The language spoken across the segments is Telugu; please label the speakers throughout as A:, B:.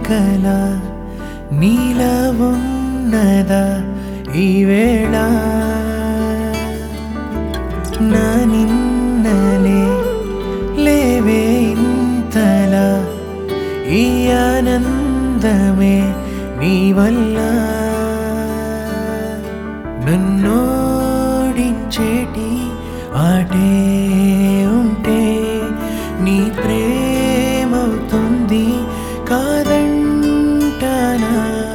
A: కల నీలా ఉన్నదా ఈ వేళ నా నిన్నలే లేవే ఇంతలా ఈ ఆనందమే నీ వల్ల నన్నోడించేటి ఆటే ఉంటే నీ ప్రేమవుతుంది కాదంటానా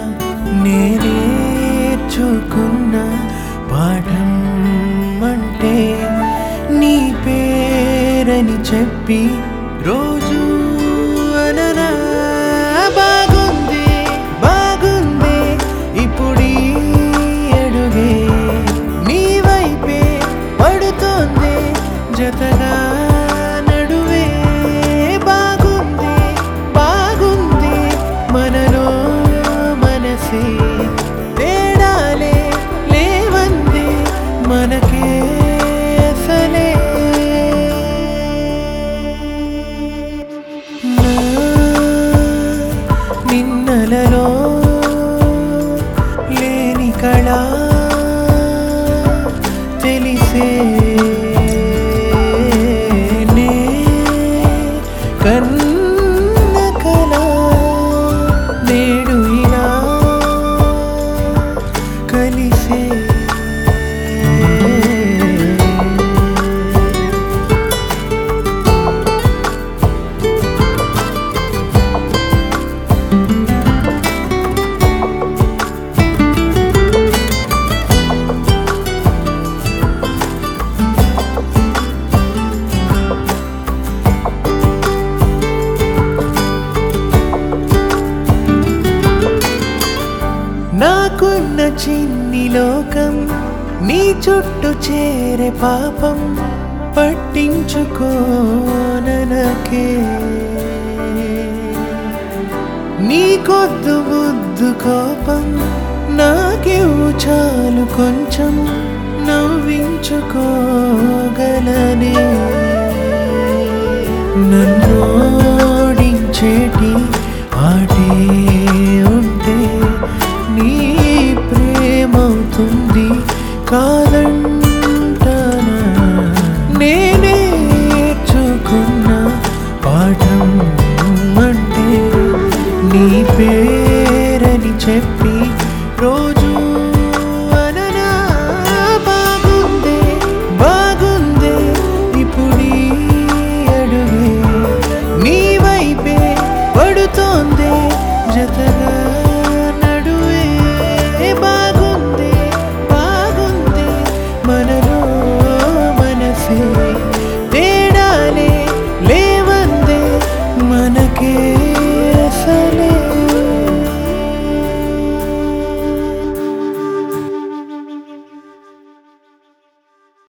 A: నేర్చుకున్న పాఠం అంటే నీ పేరని చెప్పి రోజు అననా బాగుంది బాగుంది ఇప్పుడు అడుగే నీ వైపే పడుతోంది జతగా నడువే బాగుంది బాగుంది మనలో మనసే తేడాలే లేవంది మనకే అసలే నిన్నలలో లేని కళ తెలిసే నే కన్న కళ నేడు ఇలా కలిసే నాకున్న చిన్ని లోకం నీ చుట్టూ చేరే పాపం పట్టించుకోననకే నీ కొద్దు బుద్ధు కోపం నాకివ్వు చాలు కొంచెం నవ్వించుకోగలనే నన్నోడించేటి ఆటే ఉంటే నీ ప్రేమవుతుంది కాదంటానా నేర్చుకున్న పాఠం అంటే నీ పేరని చెప్పి రోజు అననా బాగుంది బాగుంది ఇప్పుడు అడుగే నీ వైపే పడుతోంది జతగా మనలో మనసే తేడాలే లేవందే మనకే